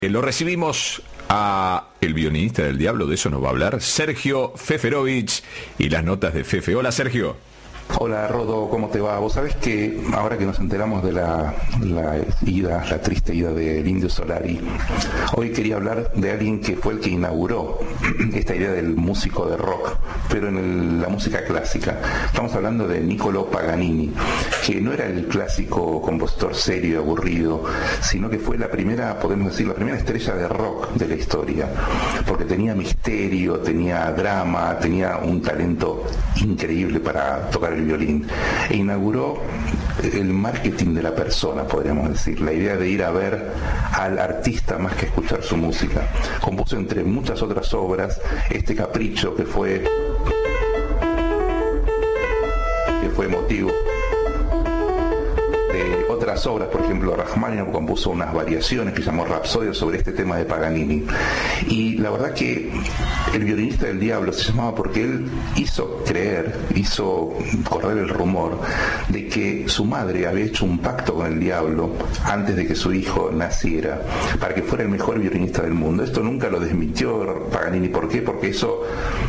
Lo recibimos a el violinista del diablo, de eso nos va a hablar, Sergio Feferovich, y las notas de Fefe. Hola, Sergio. Hola, Rodo, ¿cómo te va? Vos sabés que ahora que nos enteramos de la triste ida del Indio Solari, hoy quería hablar de alguien que fue el que inauguró esta idea del músico de rock, pero en la música clásica. Estamos hablando de Niccolò Paganini, que no era el clásico compositor serio y aburrido, sino que fue la primera, podemos decir, la primera estrella de rock de la historia, porque tenía misterio, tenía drama, tenía un talento increíble para tocar el violín, e inauguró el marketing de la persona, podríamos decir, la idea de ir a ver al artista más que escuchar su música. Compuso entre muchas otras obras este Capricho que fue motivo de otras obras. Por ejemplo, Rachmaninoff compuso unas variaciones que llamó Rapsodia sobre este tema de Paganini, y la verdad que el violinista del diablo se llamaba porque él hizo correr el rumor de que su madre había hecho un pacto con el diablo antes de que su hijo naciera para que fuera el mejor violinista del mundo. Esto nunca lo desmintió Paganini. ¿Por qué? Porque eso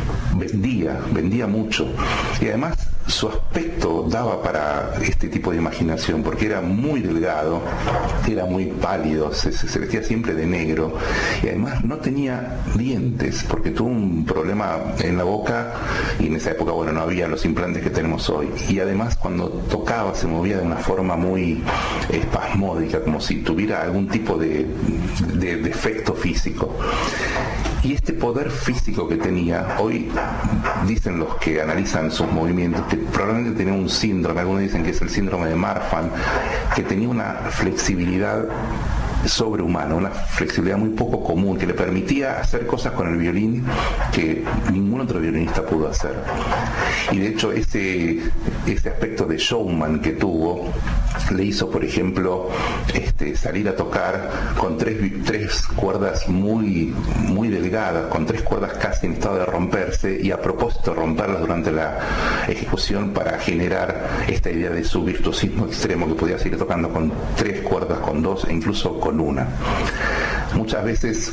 vendía mucho, y además su aspecto daba para este tipo de imaginación, porque era muy delgado, era muy pálido, se vestía siempre de negro, y además no tenía dientes porque tuvo un problema en la boca, y en esa época, no había los implantes que tenemos hoy, y además cuando tocaba se movía de una forma muy espasmódica, como si tuviera algún tipo de defecto físico. Y este poder físico que tenía, hoy dicen los que analizan sus movimientos que probablemente tenía un síndrome, algunos dicen que es el síndrome de Marfan, que tenía una flexibilidad sobrehumana, una flexibilidad muy poco común, que le permitía hacer cosas con el violín que ningún otro violinista pudo hacer. Y de hecho ese aspecto de showman que tuvo le hizo, por ejemplo, salir a tocar con tres cuerdas muy delgadas, con tres cuerdas casi en estado de romperse, y a propósito romperlas durante la ejecución para generar esta idea de su virtuosismo extremo, que podía seguir tocando con tres cuerdas, con dos e incluso con una. Muchas veces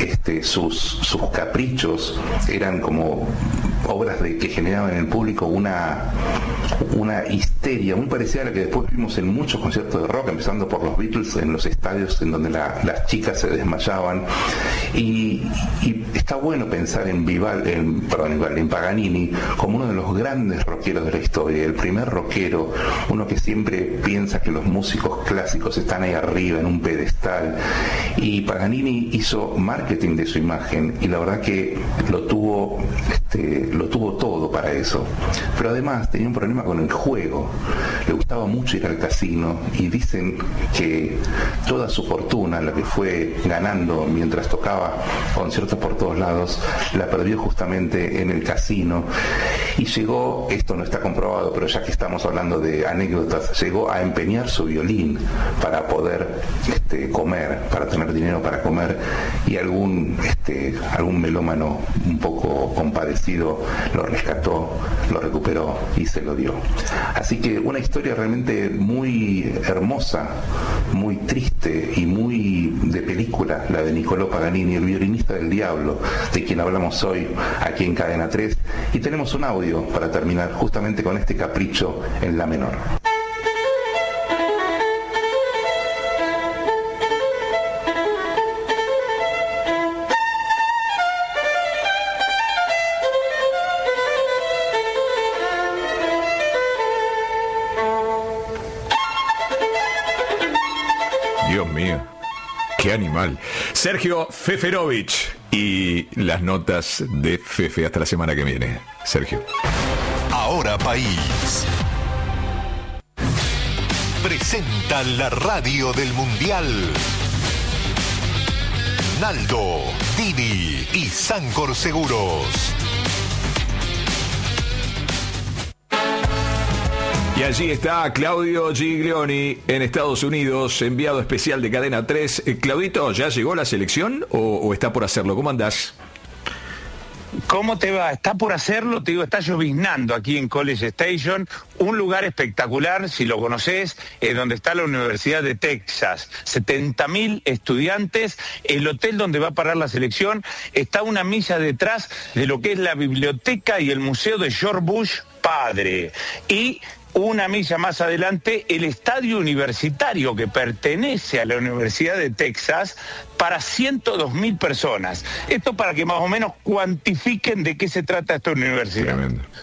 sus caprichos eran como obras que generaban en el público una histeria muy parecida a la que después vimos en muchos conciertos de rock, empezando por los Beatles, en los estadios en donde las chicas se desmayaban, y está bueno pensar en Paganini como uno de los grandes rockeros de la historia, el primer rockero, uno que siempre piensa que los músicos clásicos están ahí arriba en un pedestal, y Paganini hizo marketing de su imagen, y la verdad que lo tuvo todo para eso. Pero además tenía un problema con el juego, le gustaba mucho ir al casino, y dicen que toda su fortuna, la que fue ganando mientras tocaba conciertos por todos lados, la perdió justamente en el casino, y llegó, esto no está comprobado, pero ya que estamos hablando de anécdotas, llegó a empeñar su violín para poder comer, para tener dinero para comer, y algún melómano un poco compadecido lo rescató, lo recuperó y se lo dio. Así que una historia realmente muy hermosa, muy triste y muy de película, la de Niccolò Paganini, el violinista del diablo, de quien hablamos hoy aquí en Cadena 3, y tenemos un audio para terminar justamente con este Capricho en la menor. Dios mío, qué animal. Sergio Feferovich y las notas de Fefe. Hasta la semana que viene, Sergio. Ahora País presenta la radio del Mundial. Naldo, Didi y Sancor Seguros. Y allí está Claudio Giglioni en Estados Unidos, enviado especial de Cadena 3. Claudito, ¿ya llegó la selección o está por hacerlo? ¿Cómo andás? ¿Cómo te va? Está por hacerlo, te digo, está lloviznando aquí en College Station, un lugar espectacular, si lo conoces, donde está la Universidad de Texas. 70.000 estudiantes, el hotel donde va a parar la selección está a una milla detrás de lo que es la biblioteca y el museo de George Bush padre. Y una milla más adelante, el estadio universitario que pertenece a la Universidad de Texas para 102.000 personas. Esto para que más o menos cuantifiquen de qué se trata esta universidad.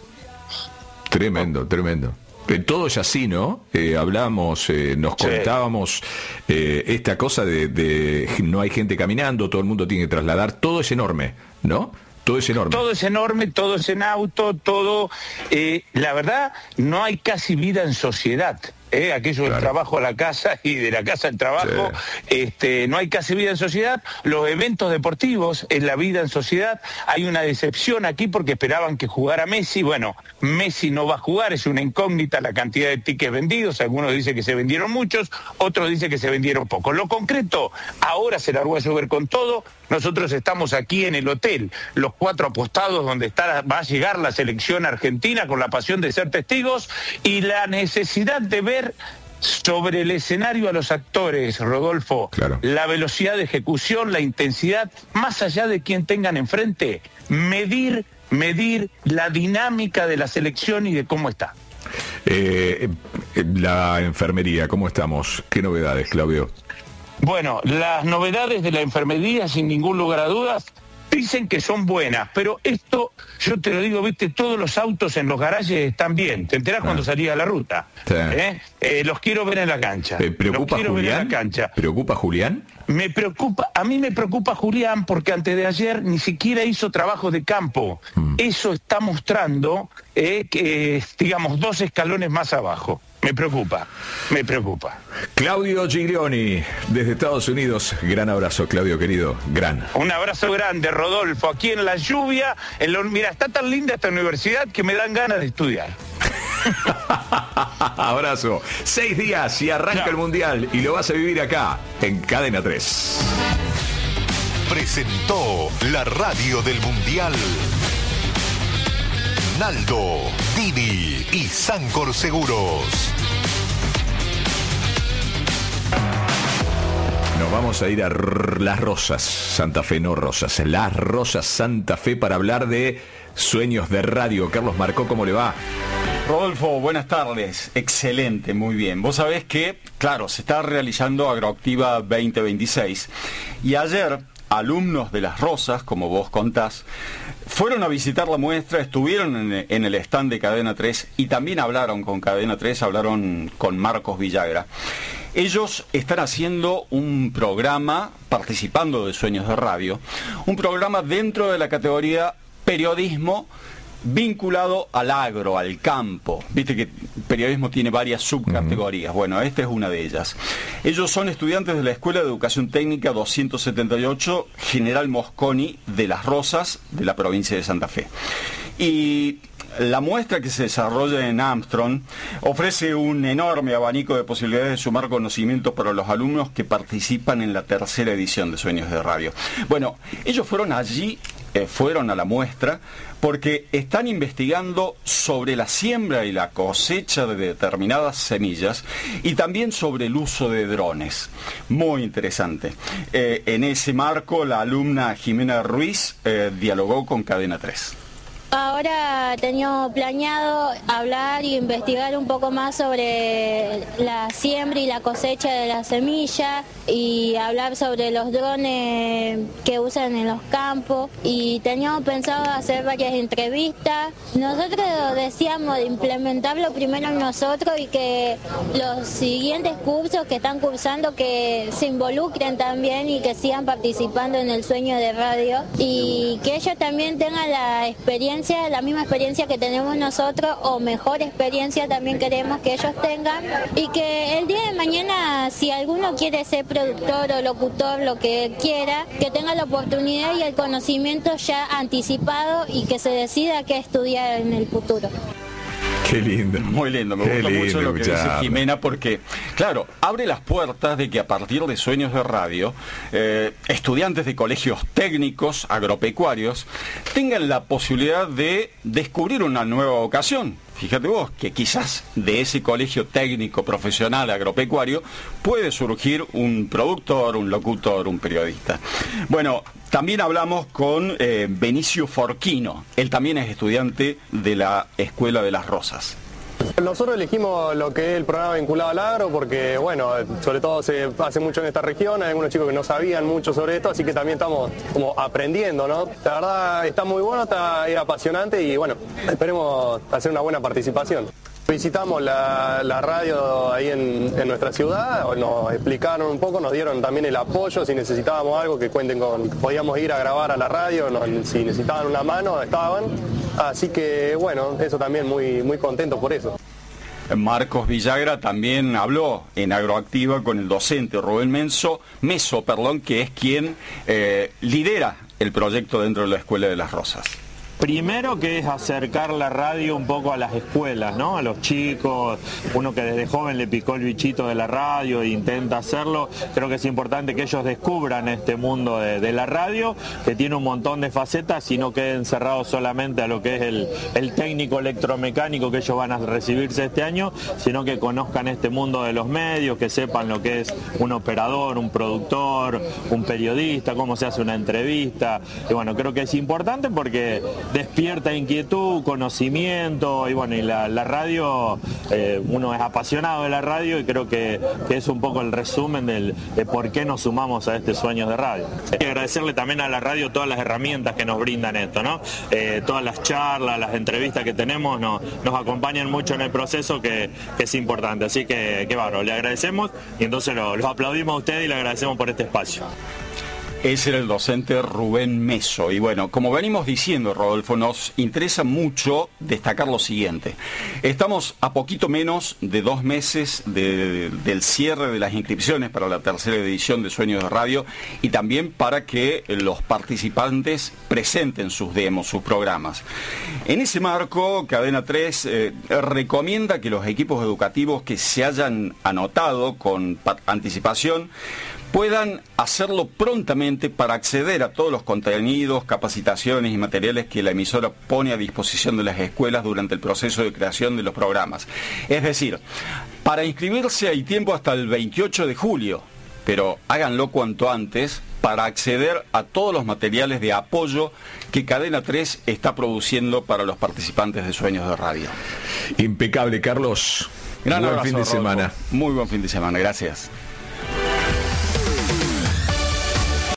Tremendo. Todo ya así, ¿no? Hablábamos, nos contábamos esta cosa de no hay gente caminando, todo el mundo tiene que trasladar, todo es enorme, ¿no? Todo es enorme. Todo es enorme, todo es en auto, todo... la verdad, no hay casi vida en sociedad. Aquello del trabajo a la casa y de la casa al trabajo, no hay casi vida en sociedad. Los eventos deportivos, en la vida en sociedad, hay una decepción aquí porque esperaban que jugara Messi. Bueno, Messi no va a jugar, es una incógnita la cantidad de tickets vendidos. Algunos dicen que se vendieron muchos, otros dicen que se vendieron pocos. Lo concreto, ahora se largó a llover con todo. Nosotros estamos aquí en el hotel, los 4 apostados, donde va a llegar la selección argentina con la pasión de ser testigos y la necesidad de ver sobre el escenario a los actores, Rodolfo. Claro. La velocidad de ejecución, la intensidad, más allá de quien tengan enfrente, medir la dinámica de la selección y de cómo está. La enfermería, ¿cómo estamos? ¿Qué novedades, Claudio? Bueno, las novedades de la enfermería, sin ningún lugar a dudas, dicen que son buenas, pero esto, yo te lo digo, viste, todos los autos en los garajes están bien. Te enterás cuando salís a la ruta. Los quiero ver en la cancha. ¿Preocupa Julián? ¿Preocupa Julián? A mí me preocupa Julián porque antes de ayer ni siquiera hizo trabajo de campo. Eso está mostrando que, digamos, 2 escalones más abajo. Me preocupa. Claudio Giglioni, desde Estados Unidos. Gran abrazo, Claudio, querido. Un abrazo grande, Rodolfo. Aquí en la lluvia, mira, está tan linda esta universidad que me dan ganas de estudiar. Abrazo. 6 días y arranca el Mundial y lo vas a vivir acá, en Cadena 3. Presentó la radio del Mundial. Naldo, Didi y Sancor Seguros. Nos vamos a ir a Las Rosas, Santa Fe, no Rosas, Las Rosas, Santa Fe, para hablar de sueños de radio. Carlos Marcó, ¿cómo le va? Rodolfo, buenas tardes. Excelente, muy bien. Vos sabés que, claro, se está realizando Agroactiva 2026 y ayer alumnos de Las Rosas, como vos contás, fueron a visitar la muestra, estuvieron en el stand de Cadena 3 y también hablaron con Cadena 3, hablaron con Marcos Villagra. Ellos están haciendo un programa, participando de Sueños de Radio, un programa dentro de la categoría periodismo vinculado al agro, al campo. Viste que periodismo tiene varias subcategorías. Bueno, esta es una de ellas. Ellos son estudiantes de la Escuela de Educación Técnica 278 General Mosconi de Las Rosas, de la provincia de Santa Fe. Y la muestra que se desarrolla en Armstrong ofrece un enorme abanico de posibilidades de sumar conocimientos para los alumnos que participan en la 3ª edición de Sueños de Radio. Bueno, ellos fueron allí, fueron a la muestra porque están investigando sobre la siembra y la cosecha de determinadas semillas y también sobre el uso de drones. Muy interesante. En ese marco, la alumna Jimena Ruiz dialogó con Cadena 3. Ahora teníamos planeado hablar y investigar un poco más sobre la siembra y la cosecha de la semilla y hablar sobre los drones que usan en los campos y teníamos pensado hacer varias entrevistas. Nosotros decíamos implementarlo primero nosotros y que los siguientes cursos que están cursando que se involucren también y que sigan participando en el sueño de radio y que ellos también tengan la misma experiencia que tenemos nosotros o mejor experiencia también queremos que ellos tengan y que el día de mañana si alguno quiere ser productor o locutor, lo que quiera, que tenga la oportunidad y el conocimiento ya anticipado y que se decida qué estudiar en el futuro. Qué lindo. Muy lindo, me gusta mucho lo que dice Jimena, porque, claro, abre las puertas de que a partir de Sueños de Radio, estudiantes de colegios técnicos, agropecuarios, tengan la posibilidad de descubrir una nueva vocación. Fíjate vos, que quizás de ese colegio técnico, profesional, agropecuario, puede surgir un productor, un locutor, un periodista. Bueno, también hablamos con Benicio Forquino. Él también es estudiante de la Escuela de las Rosas. Nosotros elegimos lo que es el programa vinculado al agro porque, bueno, sobre todo se hace mucho en esta región, hay algunos chicos que no sabían mucho sobre esto, así que también estamos como aprendiendo, ¿no? La verdad está muy bueno, es apasionante y, bueno, esperemos hacer una buena participación. Visitamos la radio ahí en nuestra ciudad, nos explicaron un poco, nos dieron también el apoyo, si necesitábamos algo que cuenten con, podíamos ir a grabar a la radio, si necesitaban una mano, estaban, así que bueno, eso también muy contento por eso. Marcos Villagra también habló en Agroactiva con el docente Rubén Meso, que es quien lidera el proyecto dentro de la Escuela de las Rosas. Primero que es acercar la radio un poco a las escuelas, ¿no? A los chicos, uno que desde joven le picó el bichito de la radio e intenta hacerlo. Creo que es importante que ellos descubran este mundo de la radio, que tiene un montón de facetas y no queden cerrados solamente a lo que es el técnico electromecánico que ellos van a recibirse este año, sino que conozcan este mundo de los medios, que sepan lo que es un operador, un productor, un periodista, cómo se hace una entrevista. Y bueno, creo que es importante porque despierta inquietud, conocimiento y bueno, y la radio, uno es apasionado de la radio y creo que es un poco el resumen de por qué nos sumamos a este Sueños de Radio. Y agradecerle también a la radio todas las herramientas que nos brindan esto, ¿no? Todas las charlas, las entrevistas que tenemos nos acompañan mucho en el proceso que es importante, así que bárbaro, le agradecemos y entonces los aplaudimos a ustedes y le agradecemos por este espacio. Ese era el docente Rubén Meso. Y bueno, como venimos diciendo, Rodolfo, nos interesa mucho destacar lo siguiente. Estamos a poquito menos de 2 meses del cierre de las inscripciones para la tercera edición de Sueños de Radio y también para que los participantes presenten sus demos, sus programas. En ese marco, Cadena 3 recomienda que los equipos educativos que se hayan anotado con anticipación puedan hacerlo prontamente para acceder a todos los contenidos, capacitaciones y materiales que la emisora pone a disposición de las escuelas durante el proceso de creación de los programas. Es decir, para inscribirse hay tiempo hasta el 28 de julio, pero háganlo cuanto antes para acceder a todos los materiales de apoyo que Cadena 3 está produciendo para los participantes de Sueños de Radio. Impecable, Carlos. Gran abrazo, buen fin de semana. Muy buen fin de semana, gracias.